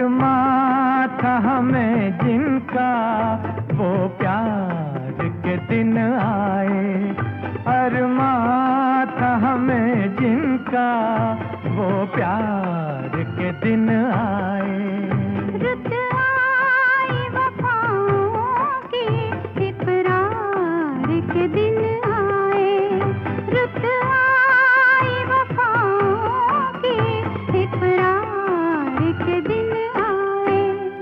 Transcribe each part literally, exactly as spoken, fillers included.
अरमा था हमें जिनका वो प्यार के दिन आए। अरमा था हमें जिनका वो प्यार के दिन आए। रुत आई वफाओं की इकरार के दिन आए। रुत आई वफाओं की इकरार के दिन आए।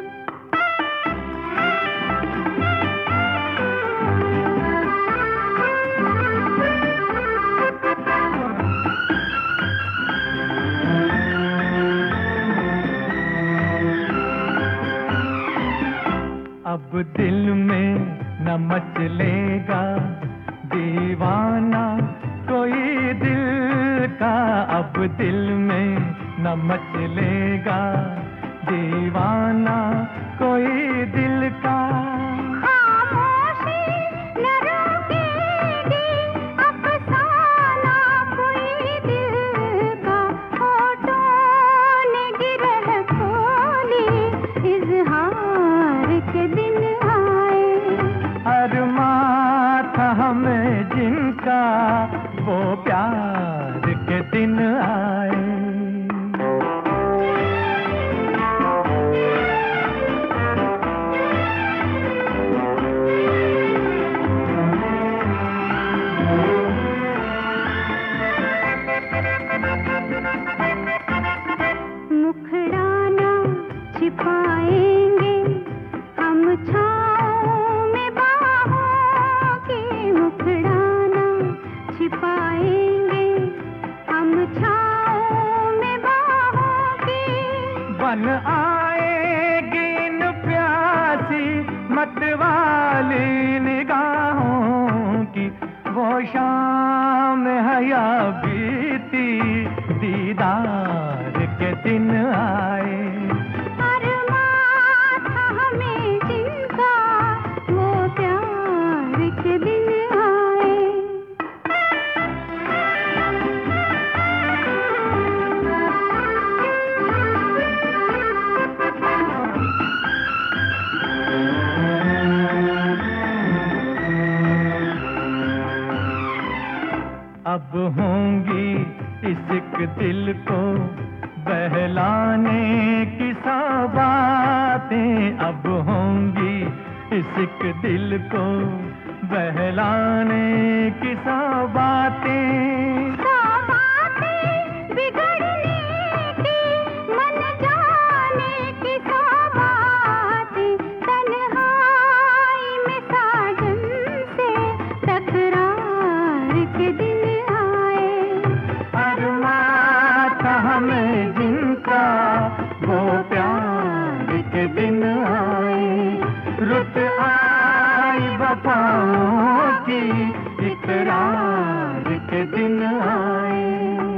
अब दिल में न मचलेगा दीवाना कोई दिल का। अब दिल में न मचलेगा दीवाना कोई दिल का। खामोशी न रोकेगी अफसाना कोई दिल का। होठों ने गिरह खोली इज़हार के दिन आए। अरमा था हमें जिनका वो प्यार के दिन आए। मुखड़ाना छिपाएंगे हम छाँव में बाहों की। मुखड़ाना छिपाएंगे हम छाँव में बाहों की। बन आएगी इन प्यासी मतवाली निगाहों की। वो शाम हया बीती दीदार के दिन आए। अरमा था हमें जिनका वो प्यार के दिन आए। अब होंगी इश्क दिल को बहलाने की सौ बातें। अब होंगी इश्क दिल को बहलाने की सौ बातें। सौ बातें बिगड़ने की मन जाने की सौ बातें। तन्हाई में साजन से तकरार के दिन आए। अरमा था हमें जिनका वो प्यार के दिन आए। रुत आई वफाओं की इकरार के दिन आए।